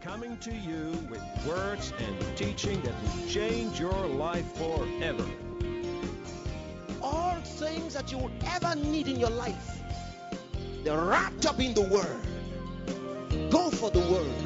coming to you with words and teaching that will change your life forever. All things that you would ever need in your life, they're wrapped up in the Word. Go for the Word.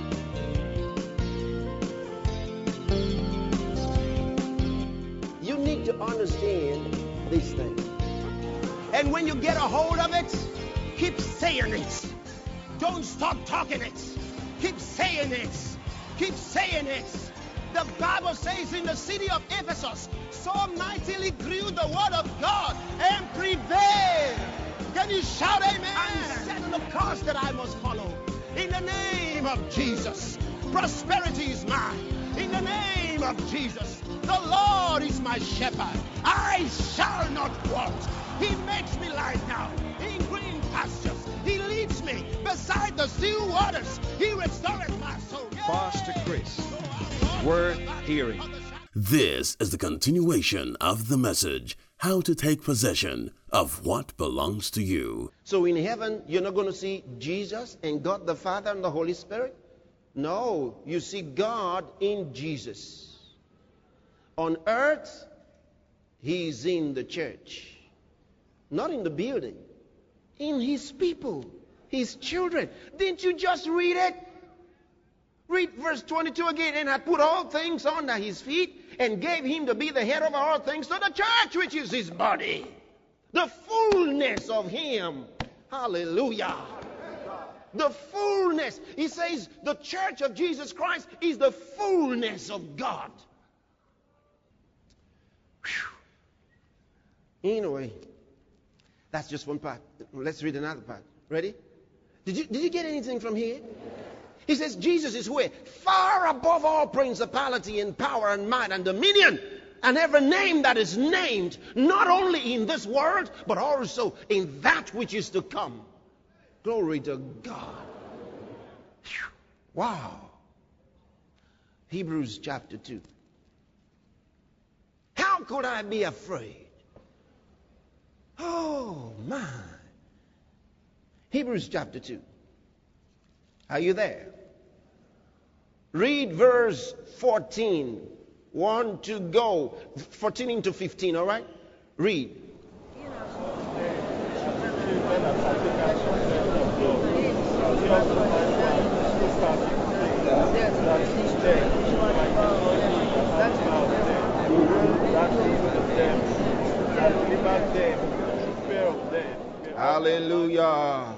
You need to understand these things. And when you get a hold of it, keep saying it. Don't stop talking it. Keep saying it. Keep saying it. The Bible says in the city of Ephesus, so mightily grew the word of God and prevailed. Can you shout amen? I'm setting the course that I must follow. In the name of Jesus, prosperity is mine. In the name of Jesus, the Lord is my shepherd. I shall not want. He makes me lie down in green pastures. He leads me beside the still waters. He restores my soul. Pastor Chris, worth hearing. This is the continuation of the message, how to take possession of what belongs to you. So in heaven, you're not going to see Jesus and God the Father and the Holy Spirit? No, you see God in Jesus. On earth, He's in the church. Not in the building. In His people. His children. Didn't you just read it? Read verse 22 again. And had put all things under His feet and gave Him to be the head of all things to the church, which is His body. The fullness of Him. Hallelujah. The fullness. He says the church of Jesus Christ is the fullness of God. Whew. Anyway, that's just one part. Let's read another part. Ready? Did you get anything from here? He says Jesus is where? Far above all principality and power and might and dominion and every name that is named, not only in this world, but also in that which is to come. Glory to God. Whew. Wow. Hebrews chapter 2. How could I be afraid? Oh, my. Hebrews chapter 2. Are you there? Read verse 14. 1 to go. 14 into 15, all right? Read. Hallelujah.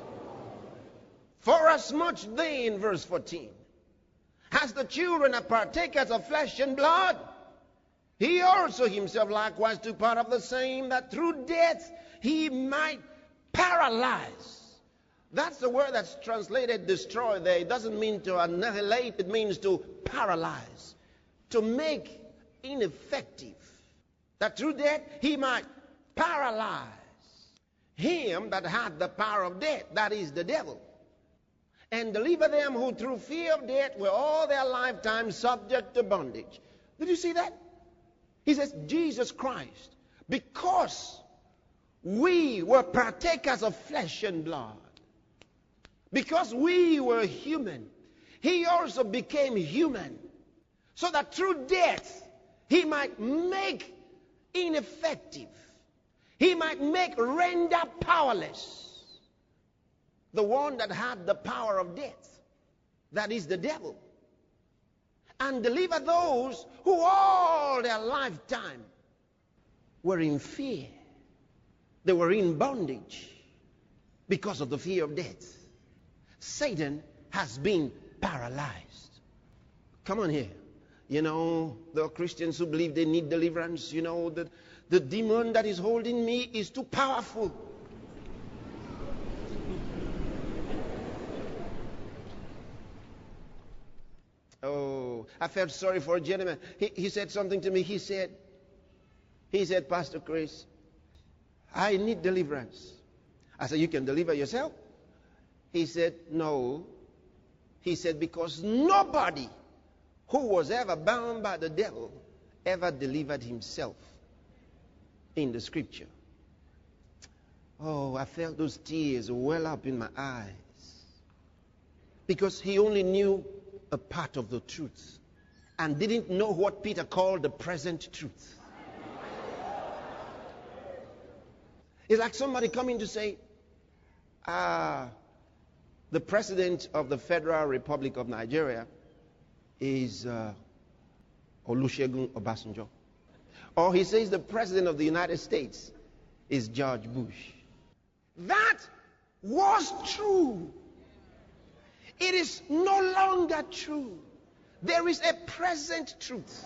For as much then, verse 14, as the children are partakers of flesh and blood, He also Himself likewise took part of the same, that through death He might paralyze. That's the word that's translated destroy there. It doesn't mean to annihilate. It means to paralyze, to make ineffective. That through death He might paralyze him that had the power of death, that is the devil, and deliver them who through fear of death were all their lifetime subject to bondage. Did you see that? He says Jesus Christ, because we were partakers of flesh and blood, because we were human, He also became human, so that through death He might make ineffective, He might make render powerless the one that had the power of death, that is the devil, and deliver those who all their lifetime were in fear. They were in bondage because of the fear of death. Satan has been paralyzed. Come on here. You know, there are Christians who believe they need deliverance. You know, that the demon that is holding me is too powerful. Oh, I felt sorry for a gentleman. He said something to me. He said, Pastor Chris, I need deliverance. I said, you can deliver yourself? He said, no. He said, because nobody who was ever bound by the devil ever delivered himself in the scripture. Oh, I felt those tears well up in my eyes. Because he only knew a part of the truth and didn't know what Peter called the present truth. It's like somebody coming to say, the president of the Federal Republic of Nigeria is Olusegun Obasanjo. Or he says the president of the United States is George Bush. That was true. It is no longer true. There is a present truth.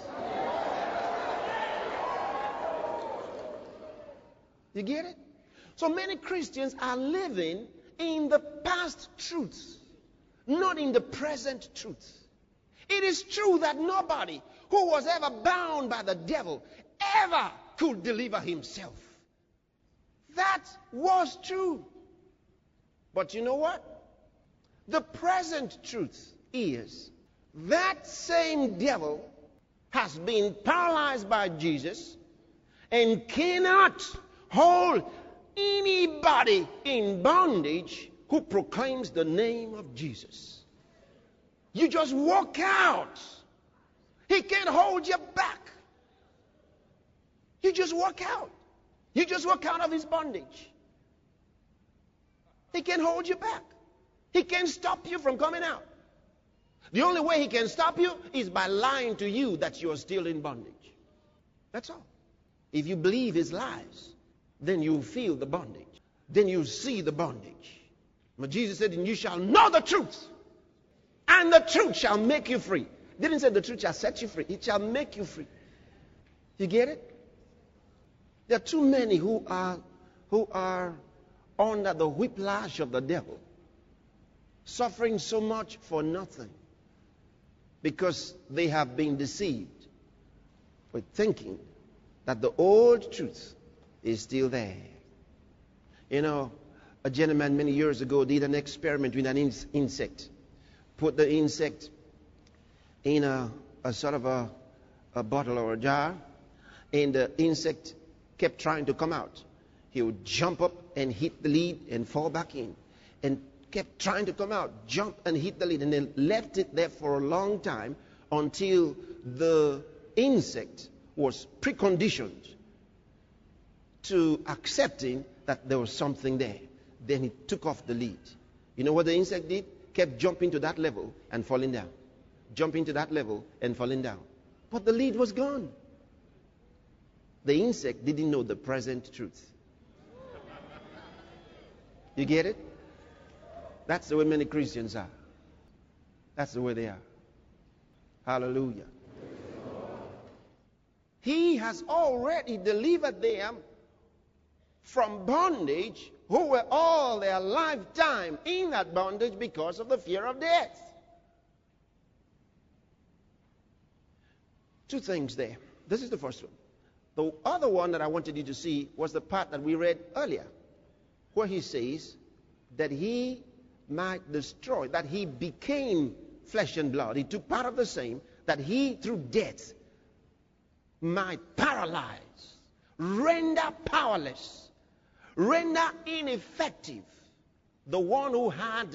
You get it? So many Christians are living in the past truth, not in the present truth. It is true that nobody who was ever bound by the devil ever could deliver himself. That was true. But you know what? The present truth is that same devil has been paralyzed by Jesus and cannot hold anybody in bondage who proclaims the name of Jesus. You just walk out. He can't hold you back. You just walk out. You just walk out of his bondage. He can't hold you back. He can't stop you from coming out. The only way he can stop you is by lying to you that you are still in bondage. That's all. If you believe his lies, then you feel the bondage. Then you see the bondage. But Jesus said, and you shall know the truth, and the truth shall make you free. Didn't say the truth shall set you free. It shall make you free. You get it? There are too many who are under the whiplash of the devil, suffering so much for nothing, because they have been deceived with thinking that the old truth is still there. You know, a gentleman many years ago did an experiment with an insect. Put the insect in a sort of a bottle or a jar, and the insect kept trying to come out. He would jump up and hit the lid and fall back in, and kept trying to come out, jump and hit the lid, and then left it there for a long time until the insect was preconditioned to accepting that there was something there. Then he took off the lid. You know what the insect did? Kept jumping to that level and falling down. Jumping to that level and falling down. But the lid was gone. The insect didn't know the present truth. You get it? That's the way many Christians are. That's the way they are. Hallelujah. He has already delivered them from bondage, who were all their lifetime in that bondage because of the fear of death. Two things there. This is the first one. The other one that I wanted you to see was the part that we read earlier, where he says that he might destroy, that he became flesh and blood. He took part of the same, that he through death might paralyze, render powerless, render ineffective the one who had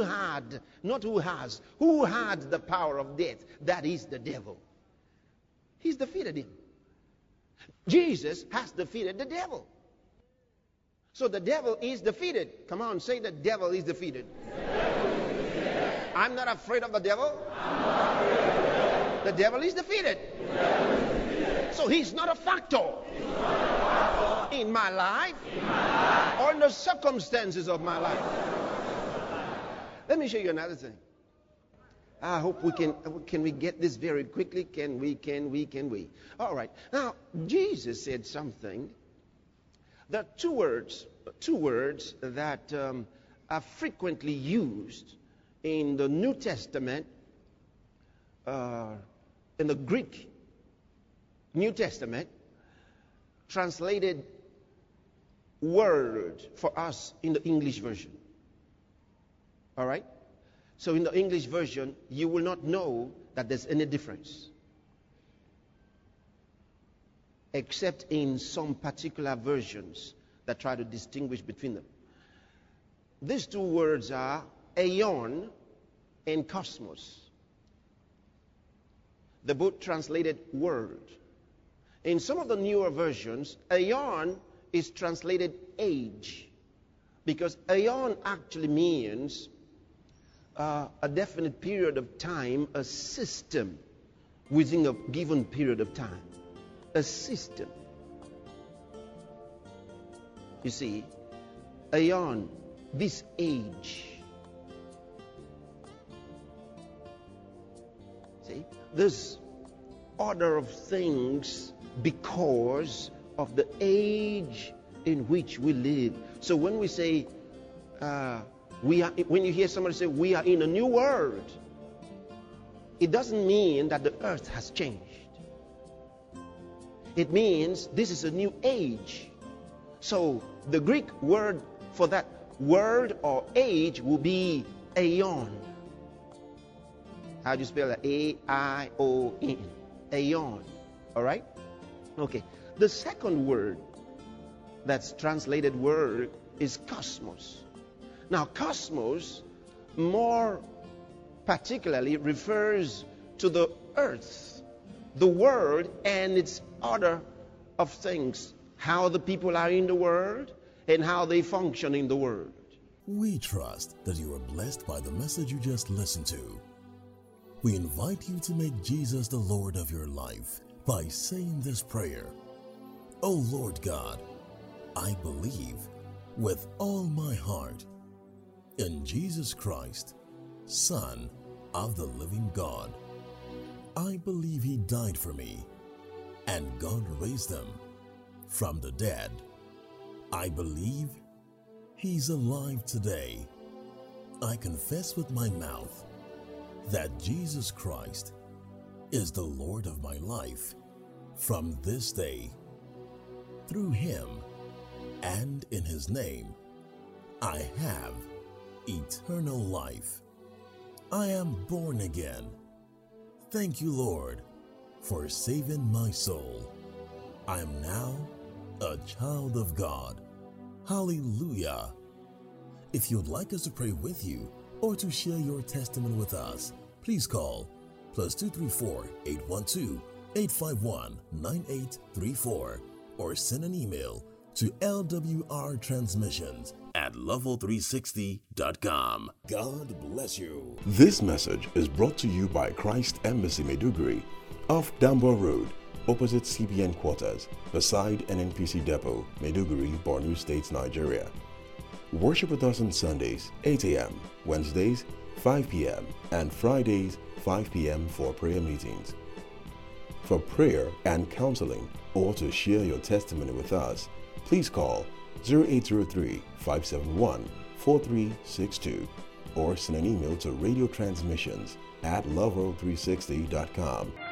the power of death. That is the devil. He's defeated him. Jesus has defeated the devil. So the devil is defeated. Come on, say the devil is defeated. I'm not afraid of the devil. The devil is defeated. So he's not a factor in my life or in the circumstances of my life. Let me show you another thing. I hope can we get this very quickly? Can we? All right. Now, Jesus said something. There are two words that are frequently used in the New Testament, in the Greek New Testament, translated word for us in the English version. All right? So in the English version, you will not know that there's any difference, except in some particular versions that try to distinguish between them. These two words are aeon and cosmos. They're both translated word. In some of the newer versions, aeon is translated age, because aeon actually means a definite period of time, a system within a given period of time. A system. You see, aeon, this age. See, this order of things because of the age in which we live. So when we say, when you hear somebody say, we are in a new world, it doesn't mean that the earth has changed. It means this is a new age. So the Greek word for that word or age will be aeon. How do you spell that? A-I-O-N. Aeon. All right? Okay. The second word that's translated word is cosmos. Now, cosmos more particularly refers to the earth, the world, and its order of things, how the people are in the world and how they function in the world. We trust that you are blessed by the message you just listened to. We invite you to make Jesus the Lord of your life by saying this prayer. O Lord God, I believe with all my heart in Jesus Christ, Son of the living God. I believe He died for me, and God raised Him from the dead. I believe He's alive today. I confess with my mouth that Jesus Christ is the Lord of my life from this day. Through Him and in His name, I have eternal life. I am born again. Thank you, Lord, for saving my soul. I am now a child of God. Hallelujah. If you'd like us to pray with you or to share your testimony with us, please call +234 812 851 9834 or send an email to lwrtransmissions@level360.com. God bless you. This message is brought to you by Christ Embassy Maiduguri, off Dambo Road, opposite CBN quarters, beside NNPC Depot, Maiduguri, Borno State, Nigeria. Worship with us on Sundays, 8 a.m., Wednesdays, 5 p.m., and Fridays, 5 p.m. for prayer meetings. For prayer and counseling, or to share your testimony with us, please call 0803-571-4362 or send an email to radiotransmissions@level360.com.